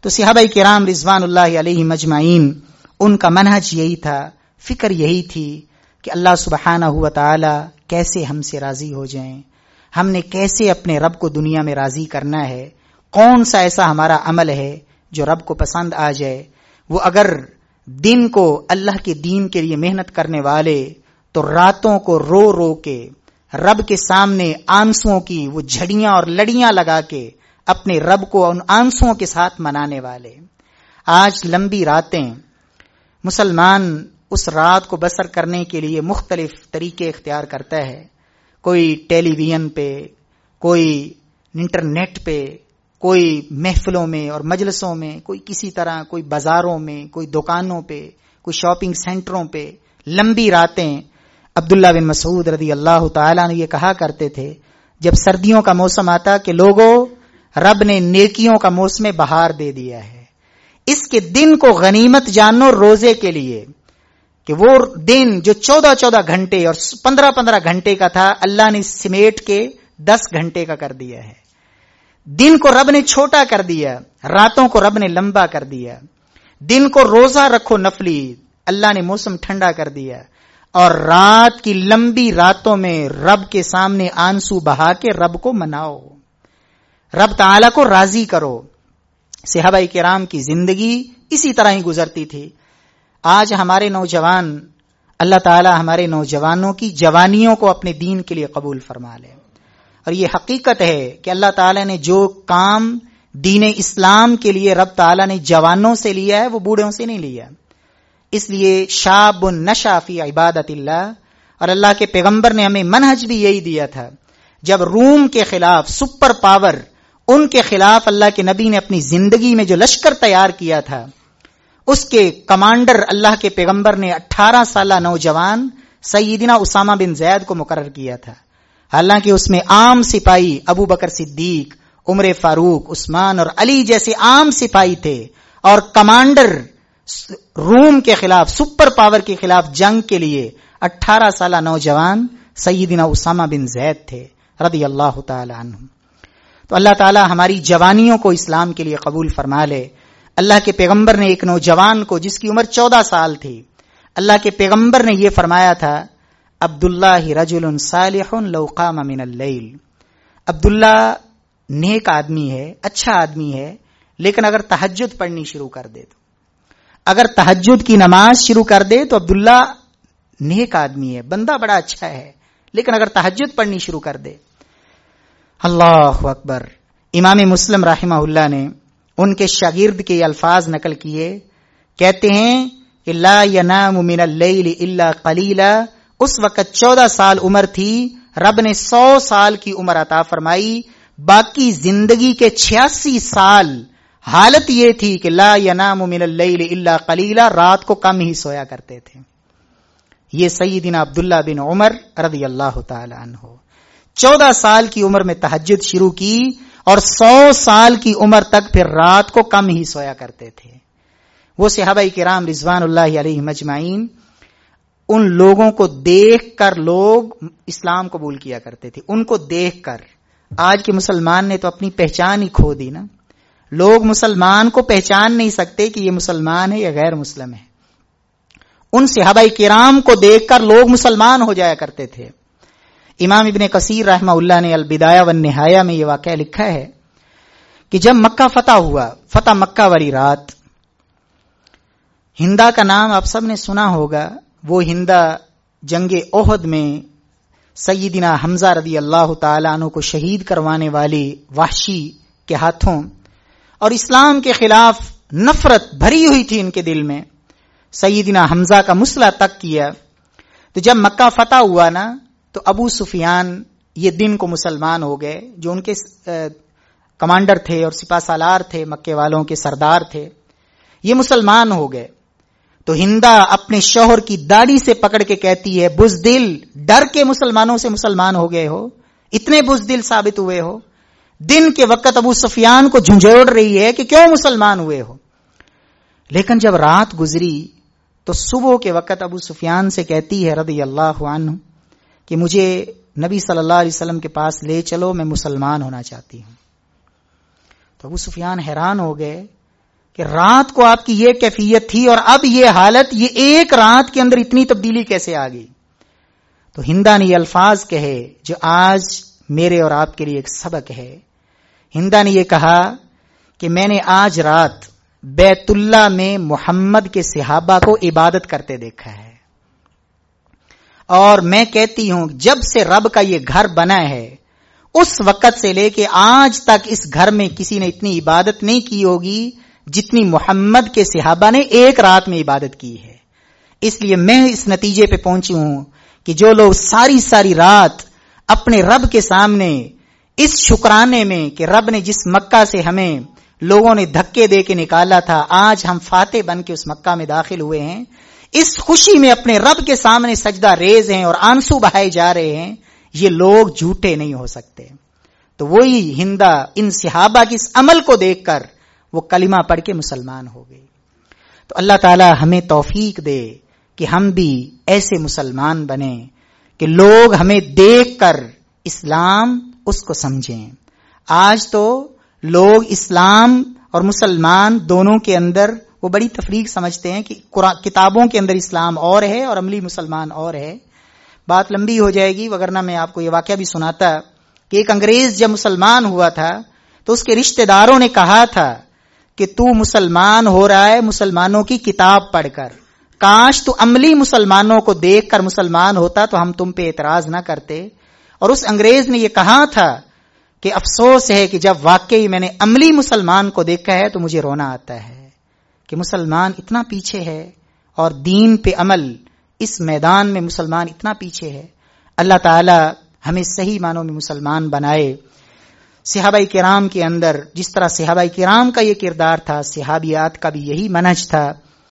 تو صحابہ کرام رضوان اللہ علیہم اجمعین ان کا منہج یہی تھا، فکر یہی تھی کہ اللہ سبحانہ و تعالی کیسے ہم سے راضی ہو جائیں، ہم نے کیسے اپنے رب کو دنیا میں راضی کرنا ہے، کون سا ایسا ہمارا عمل ہے جو رب کو پسند آ جائے۔ وہ اگر دن کو اللہ کے دین کے لیے محنت کرنے والے تو راتوں کو رو رو کے رب کے سامنے آنسوؤں کی وہ جھڑیاں اور لڑیاں لگا کے اپنے رب کو ان آنسوؤں کے ساتھ منانے والے۔ آج لمبی راتیں مسلمان اس رات کو بسر کرنے کے لیے مختلف طریقے اختیار کرتا ہے، کوئی ٹیلی ویژن پہ، کوئی انٹرنیٹ پہ، کوئی محفلوں میں اور مجلسوں میں، کوئی کسی طرح، کوئی بازاروں میں، کوئی دکانوں پہ، کوئی شاپنگ سینٹروں پہ لمبی راتیں۔ عبداللہ بن مسعود رضی اللہ تعالیٰ نے یہ کہا کرتے تھے جب سردیوں کا موسم آتا کہ لوگوں، رب نے نیکیوں کا موسم بہار دے دیا ہے، اس کے دن کو غنیمت جانو روزے کے لیے، کہ وہ دن جو 14 گھنٹے اور 15 گھنٹے کا تھا اللہ نے سمیٹ کے 10 گھنٹے کا کر دیا ہے۔ دن کو رب نے چھوٹا کر دیا، راتوں کو رب نے لمبا کر دیا۔ دن کو روزہ رکھو نفلی، اللہ نے موسم ٹھنڈا کر دیا، اور رات کی لمبی راتوں میں رب کے سامنے آنسو بہا کے رب کو مناؤ، رب تعالی کو راضی کرو۔ صحابہ کرام کی زندگی اسی طرح ہی گزرتی تھی۔ آج ہمارے نوجوان، اللہ تعالی ہمارے نوجوانوں کی جوانیوں کو اپنے دین کے لیے قبول فرما لے، اور یہ حقیقت ہے کہ اللہ تعالی نے جو کام دین اسلام کے لیے رب تعالی نے جوانوں سے لیا ہے وہ بوڑھوں سے نہیں لیا۔ اس لیے شاب نشا فی عبادت اللہ، اور اللہ کے پیغمبر نے ہمیں منہج بھی یہی دیا تھا۔ جب روم کے خلاف سپر پاور، ان کے خلاف اللہ کے نبی نے اپنی زندگی میں جو لشکر تیار کیا تھا، اس کے کمانڈر اللہ کے پیغمبر نے 18 سالہ نوجوان سیدنا اسامہ بن زید کو مقرر کیا تھا، حالانکہ اس میں عام سپاہی ابو بکر صدیق، عمر فاروق، عثمان اور علی جیسے عام سپاہی تھے، اور کمانڈر روم کے خلاف، سپر پاور کے خلاف جنگ کے لیے 18 سالہ نوجوان سیدنا اسامہ بن زید تھے رضی اللہ تعالی عنہ۔ تو اللہ تعالی ہماری جوانیوں کو اسلام کے لیے قبول فرما لے۔ اللہ کے پیغمبر نے ایک نوجوان کو جس کی عمر 14 سال تھی، اللہ کے پیغمبر نے یہ فرمایا تھا، عبداللہ رجل صالح لو قام من اللیل، عبداللہ نیک آدمی ہے، اچھا آدمی ہے، لیکن اگر تہجد پڑھنی شروع کر دے تو، اگر تہجد کی نماز شروع کر دے تو عبداللہ نیک آدمی ہے، بندہ بڑا اچھا ہے، لیکن اگر تہجد پڑھنی شروع کر دے۔ اللہ اکبر۔ امام مسلم رحمہ اللہ نے ان کے شاگرد کے الفاظ نقل کیے، کہتے ہیں کہ لا ینام من اللیل الا قلیلا، اس وقت 14 سال عمر تھی، رب نے 100 سال کی عمر عطا فرمائی، باقی زندگی کے 86 سال حالت یہ تھی کہ لا ینام من اللیل الا قلیلا، رات کو کم ہی سویا کرتے تھے۔ یہ سیدنا عبداللہ بن عمر رضی اللہ تعالی عنہ 14 سال کی عمر میں تہجد شروع کی، اور 100 سال کی عمر تک پھر رات کو کم ہی سویا کرتے تھے۔ وہ صحابہ کرام رضوان اللہ علیہم اجمعین، ان لوگوں کو دیکھ کر لوگ اسلام قبول کیا کرتے تھے، ان کو دیکھ کر۔ آج کے مسلمان نے تو اپنی پہچان ہی کھو دی نا، لوگ مسلمان کو پہچان نہیں سکتے کہ یہ مسلمان ہے یا غیر مسلم ہے۔ ان صحابہ کرام کو دیکھ کر لوگ مسلمان ہو جایا کرتے تھے۔ امام ابن کثیر رحمہ اللہ نے البدایہ والنہایہ میں یہ واقعہ لکھا ہے کہ جب مکہ فتح ہوا، فتح مکہ والی رات، ہندا کا نام آپ سب نے سنا ہوگا، وہ ہندا جنگ احد میں سیدنا حمزہ رضی اللہ تعالیٰ عنہ کو شہید کروانے والی وحشی کے ہاتھوں، اور اسلام کے خلاف نفرت بھری ہوئی تھی ان کے دل میں، سیدنا حمزہ کا مسئلہ تک کیا۔ تو جب مکہ فتح ہوا نا، تو ابو سفیان یہ دن کو مسلمان ہو گئے، جو ان کے کمانڈر تھے اور سپہ سالار تھے، مکے والوں کے سردار تھے، یہ مسلمان ہو گئے۔ تو ہندا اپنے شوہر کی داڑھی سے پکڑ کے کہتی ہے، بزدل، ڈر کے مسلمانوں سے مسلمان ہو گئے ہو، اتنے بزدل ثابت ہوئے ہو۔ دن کے وقت ابو سفیان کو جھنجھوڑ رہی ہے کہ کیوں مسلمان ہوئے ہو، لیکن جب رات گزری تو صبح کے وقت ابو سفیان سے کہتی ہے رضی اللہ عنہ کہ مجھے نبی صلی اللہ علیہ وسلم کے پاس لے چلو، میں مسلمان ہونا چاہتی ہوں۔ تو ابو سفیان حیران ہو گئے، کہ رات کو آپ کی یہ کیفیت تھی اور اب یہ حالت، یہ ایک رات کے اندر اتنی تبدیلی کیسے آ گئی؟ تو ہندا نے یہ الفاظ کہے جو آج میرے اور آپ کے لیے ایک سبق ہے. ہندا نے یہ کہا کہ میں نے آج رات بیت اللہ میں محمد کے صحابہ کو عبادت کرتے دیکھا ہے، اور میں کہتی ہوں جب سے رب کا یہ گھر بنا ہے اس وقت سے لے کے آج تک اس گھر میں کسی نے اتنی عبادت نہیں کی ہوگی جتنی محمد کے صحابہ نے ایک رات میں عبادت کی ہے. اس لیے میں اس نتیجے پہ پہنچی ہوں کہ جو لوگ ساری ساری رات اپنے رب کے سامنے اس شکرانے میں کہ رب نے جس مکہ سے ہمیں لوگوں نے دھکے دے کے نکالا تھا، آج ہم فاتح بن کے اس مکہ میں داخل ہوئے ہیں، اس خوشی میں اپنے رب کے سامنے سجدہ ریز ہیں اور آنسو بہائے جا رہے ہیں، یہ لوگ جھوٹے نہیں ہو سکتے. تو وہی ہندا ان صحابہ کی اس عمل کو دیکھ کر وہ کلمہ پڑھ کے مسلمان ہو گئی. تو اللہ تعالی ہمیں توفیق دے کہ ہم بھی ایسے مسلمان بنیں کہ لوگ ہمیں دیکھ کر اسلام اس کو سمجھیں. آج تو لوگ اسلام اور مسلمان دونوں کے اندر وہ بڑی تفریق سمجھتے ہیں کہ کتابوں کے اندر اسلام اور ہے اور عملی مسلمان اور ہے. بات لمبی ہو جائے گی، وگرنہ میں آپ کو یہ واقعہ بھی سناتا کہ ایک انگریز جب مسلمان ہوا تھا تو اس کے رشتہ داروں نے کہا تھا کہ تو مسلمان ہو رہا ہے مسلمانوں کی کتاب پڑھ کر، کاش تو عملی مسلمانوں کو دیکھ کر مسلمان ہوتا تو ہم تم پہ اعتراض نہ کرتے. اور اس انگریز نے یہ کہا تھا کہ افسوس ہے کہ جب واقعی میں نے عملی مسلمان کو دیکھا ہے تو مجھے رونا آتا ہے کہ مسلمان اتنا پیچھے ہے اور دین پہ عمل اس میدان میں مسلمان اتنا پیچھے ہے. اللہ تعالی ہمیں صحیح معنوں میں مسلمان بنائے. صحابہ کرام کے اندر جس طرح صحابہ کرام کا یہ کردار تھا، صحابیات کا بھی یہی منہج تھا.